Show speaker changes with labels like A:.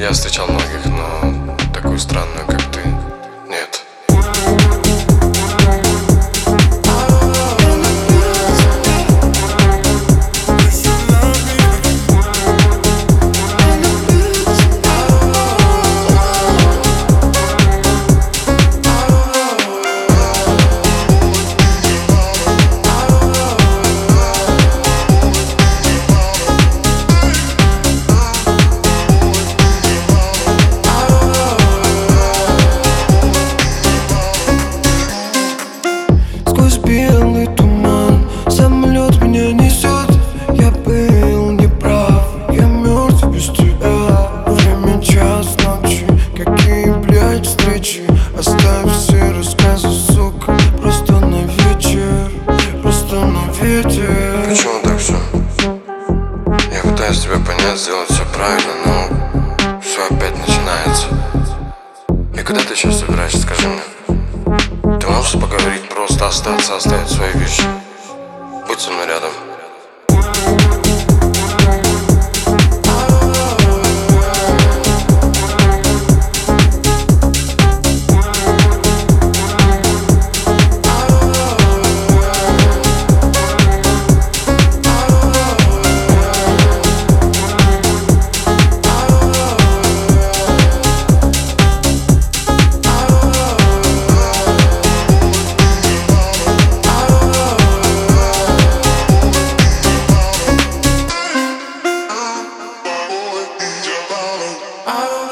A: Я встречал многих, но такую странную, как ты, нет.
B: Белый туман, самолет меня несет. Я был неправ, я мертв без тебя. Время час ночи, какие, блядь, встречи. Оставь все рассказы, сука, просто на вечер, просто на ветер.
A: Почему так все? Я пытаюсь тебя понять, сделать все правильно, но все опять начинается. И когда ты сейчас собираешься, скажи мне? Ты можешь поговорить, просто остаться, оставить свои вещи? Будь со мной рядом.
B: Oh.